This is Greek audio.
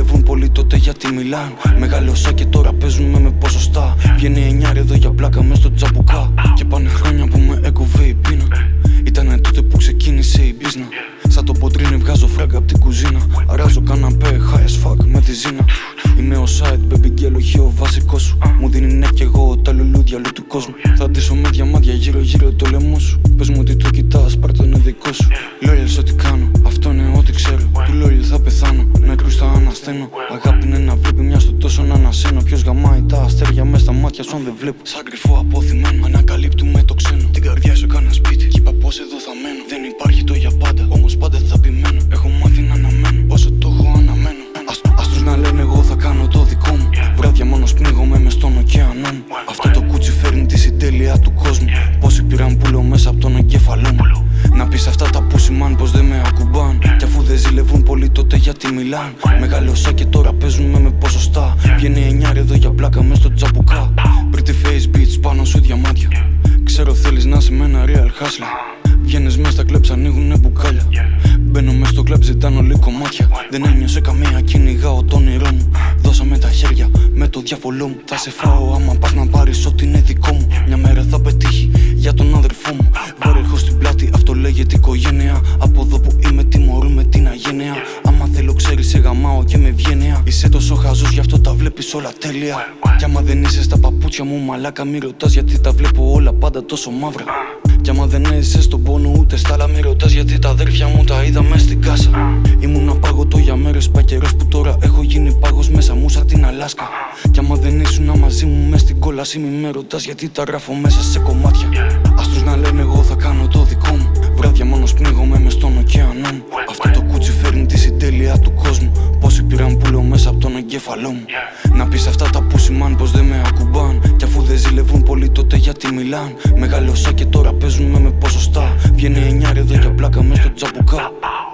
ζηλεύουν πολύ τότε γιατί μιλάν. Μεγάλωσα και τώρα παίζουμε με ποσοστά. Βγαίνει 9 εδώ για πλάκα μες στο τζαμπουκά. Και πάνε χρόνια που με έκοβε η πείνα. Ήτανε τότε που ξεκίνησε η μπίζνα. Σαν το ποτρίνι βγάζω φράγκα απ' την κουζίνα. Αράζω καναπέ high as fuck με τη ζήνα. Είμαι ο side baby και ελοχή ο βασικός σου. Μου δίνει ναι κι εγώ τα λουλούδια όλου του κόσμου. Θα ντύσω με διαμάντια γύρω γύρω το λαιμό σου. Πες μου ότι το κοιτάς, πάρ' το είναι δικό σου. Loyal ό,τι κάνω, αυτό είναι ό,τι ξέρω. Του loyal θα πεθάνω, νεκρούς θα ανασταίνω. Αγάπη είναι να βλέπει μια στο τόσο να ανασένω. Ποιος γαμάει τα αστέρια μες στα μάτια σου αν δεν βλέπω. Σαν κρυφό αποθυμένο, ανακαλύπτουμε το ξένο. Την καρδιά σου έκανα σπίτι, κι είπα πως εδώ θα μένω. Δεν υπάρχει το για πάντα, όμως πάντα θα επιμένω. Έχω μάθει να αναμένω, όσο το έχω αναμένω. Ας τους να λένε εγώ θα κάνω το δικό μου. Βράδια μόνος πνίγομαι μες στον ωκεανό μου. Αυτό το κούτσι φέρνει τη συντέλεια του κόσμου. Πόσοι πήραν πουλο μέσα από τον εγκέφαλό μου. Να πεις αυτά τα που σημάνουν πως δεν με ακουμπάν. Κι αφού δεν ζηλεύουν πολύ τότε γιατί μιλάν. Μεγάλωσα και τώρα παίζουμε με ποσοστά. Βγαίνει 9 εδώ για πλάκα μες στο τζαμπουκά. Pretty face bitch πάνω σου διαμάντια. Ξέρω θέλεις να είσαι με ένα real hustler. Βγαίνεις μες στα κλαμπς ανοίγουνε μπουκάλια. Μπαίνω μες στο κλαμπ ζητάνε όλοι κομμάτια. Δεν ένιωσε καμία, κυνηγάω το όνειρό μου. Δώσαμε τα χέρια με το διάβολό μου. Θα σε φάω άμα πας να πάρεις ό,τι είναι δικό μου. Μια μέρα θα πετύχει για τον αδερφό μου. Βαρέχω στην πλάτη, αυτό λέγεται οικογένεια. Από εδώ που είμαι τιμωρούμε την αγένεια. Άμα θέλω ξέρεις σε γαμάω και με ευγένεια. Είσαι τόσο χαζός γι' αυτό τα βλέπεις όλα τέλεια. Κι άμα δεν είσαι στα παπούτσια μου μαλάκα μη ρωτάς γιατί τα βλέπω όλα πάντα τόσο μαύρα. Κι άμα δεν είσαι στον πόνο ούτε στα άλλα μη ρωτάς γιατί τα αδέρφια μου τα είδα μες στην κάσα. Ήμουν απάγωτο για μέρες, πάει καιρός που τώρα έχω γίνει πάγος μέσα μου σαν την Αλάσκα. Κι άμα δεν ήσουν μαζί μου μες στην κόλαση μη με ρωτάς γιατί τα γράφω μέσα σε κομμάτια. Ας τους να λένε εγώ θα κάνω το δικό μου. Βράδια μόνος πνίγομαι μες στον ωκεανό μου. Αυτό το κούτσι φέρνει τη συντέλεια του κόσμου. Πόσοι πήραν πουλο μέσα από τον εγκέφαλό μου. Να πεις αυτά τα που σημάνουν πως δεν με ακουμπάν. Κι αφού δεν ζηλεύουν πολύ τότε γιατί μιλάν. Μεγάλωσα και τώρα παίζουμε με ποσοστά. Βγαίνει 9 εδώ για πλάκα μες στο τζαμπουκά.